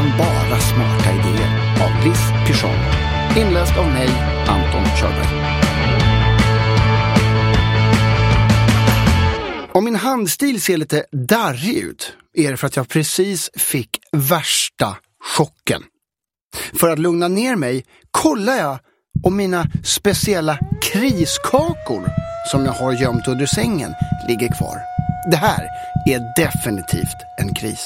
Nästan bara smarta idéer av Liz Pichon. Inläst av mig, Anton Körberg. Om min handstil ser lite darrig ut är det för att jag precis fick värsta chocken. För att lugna ner mig kollar jag om mina speciella kriskakor som jag har gömt under sängen ligger kvar. Det här är definitivt en kris.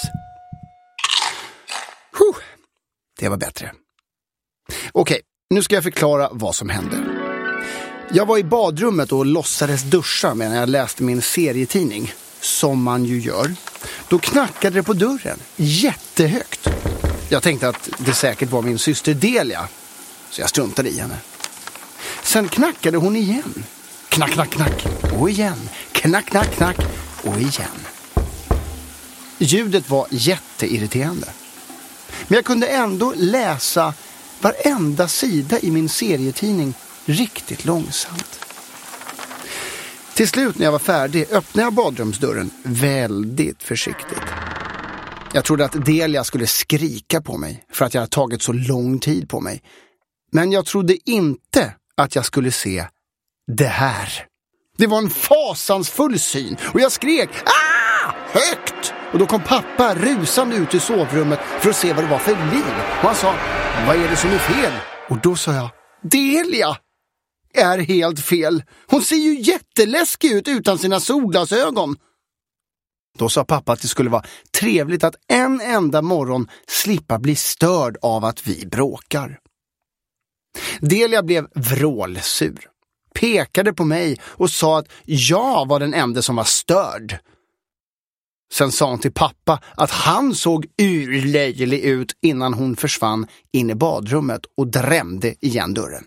Det var bättre. Okej, nu ska jag förklara vad som hände. Jag var i badrummet och låtsades duscha medan jag läste min serietidning, som man ju gör. Då knackade det på dörren, jättehögt. Jag tänkte att det säkert var min syster Delia, så jag struntade i henne. Sen knackade hon igen. Knack, knack, knack. Och igen. Knack, knack, knack. Och igen. Ljudet var jätteirriterande. Men jag kunde ändå läsa varenda sida i min serietidning riktigt långsamt. Till slut när jag var färdig öppnade jag badrumsdörren väldigt försiktigt. Jag trodde att Delia skulle skrika på mig för att jag hade tagit så lång tid på mig. Men jag trodde inte att jag skulle se det här. Det var en fasansfull syn och jag skrek "Ah!" högt. Och då kom pappa rusande ut i sovrummet för att se vad det var för liv. Och han sa, vad är det som är fel? Och då sa jag, Delia är helt fel. Hon ser ju jätteläskig ut utan sina solglasögon. Då sa pappa att det skulle vara trevligt att en enda morgon slippa bli störd av att vi bråkar. Delia blev vrålsur. Pekade på mig och sa att jag var den enda som var störd. Sen sa hon till pappa att han såg urlöjlig ut innan hon försvann in i badrummet och drämde igen dörren.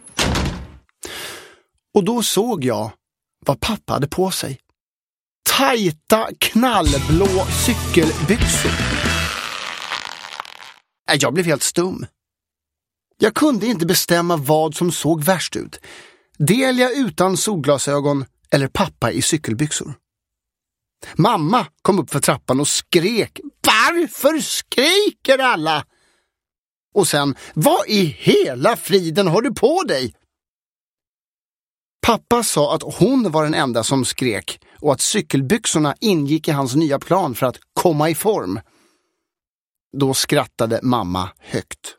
Och då såg jag vad pappa hade på sig. Tajta knallblå cykelbyxor. Jag blev helt stum. Jag kunde inte bestämma vad som såg värst ut. Delia utan solglasögon eller pappa i cykelbyxor. Mamma kom upp för trappan och skrek. Varför skriker alla? Och sen, vad i hela friden har du på dig? Pappa sa att hon var den enda som skrek och att cykelbyxorna ingick i hans nya plan för att komma i form. Då skrattade mamma högt.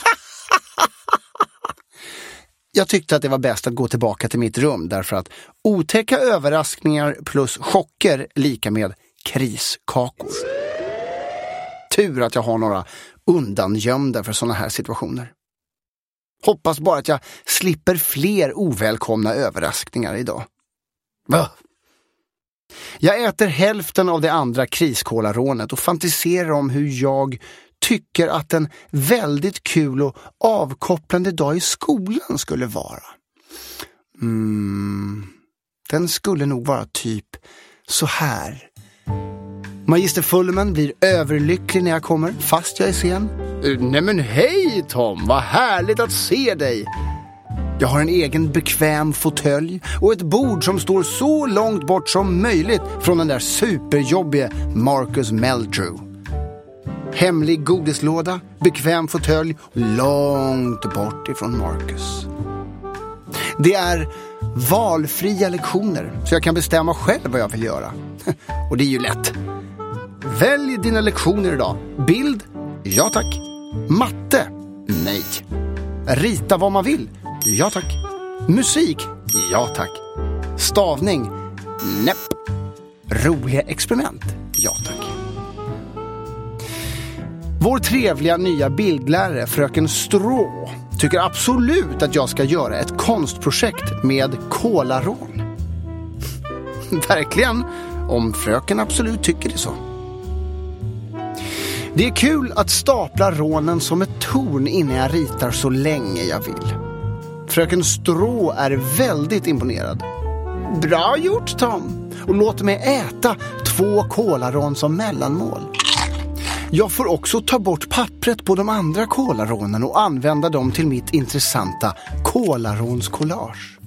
Jag tyckte att det var bäst att gå tillbaka till mitt rum därför att otäcka överraskningar plus chocker lika med kriskakor. Tur att jag har några undangömda för såna här situationer. Hoppas bara att jag slipper fler ovälkomna överraskningar idag. Jag äter hälften av det andra kriskålarånet och fantiserar om hur jag tycker att en väldigt kul och avkopplande dag i skolan skulle vara. Den skulle nog vara typ så här. Magister Fullman blir överlycklig när jag kommer, fast jag är sen. Nej men hej Tom, vad härligt att se dig. Jag har en egen bekväm fåtölj och ett bord som står så långt bort som möjligt från den där superjobbiga Marcus Meldrew. Hemlig godislåda, bekväm fåtölj, långt bort ifrån Marcus. Det är valfria lektioner så jag kan bestämma själv vad jag vill göra. Och det är ju lätt. Välj dina lektioner idag. Bild? Ja tack. Matte? Nej. Rita vad man vill? Ja tack. Musik? Ja tack. Stavning? Näpp. Roliga experiment? Ja tack. Vår trevliga nya bildlärare, fröken Strå, tycker absolut att jag ska göra ett konstprojekt med kolarån. Verkligen, om fröken absolut tycker det så. Det är kul att stapla rånen som ett torn innan jag ritar så länge jag vill. Fröken Strå är väldigt imponerad. Bra gjort Tom, och låt mig äta 2 kolarån som mellanmål. Jag får också ta bort pappret på de andra kolarånen och använda dem till mitt intressanta kolarånscollage.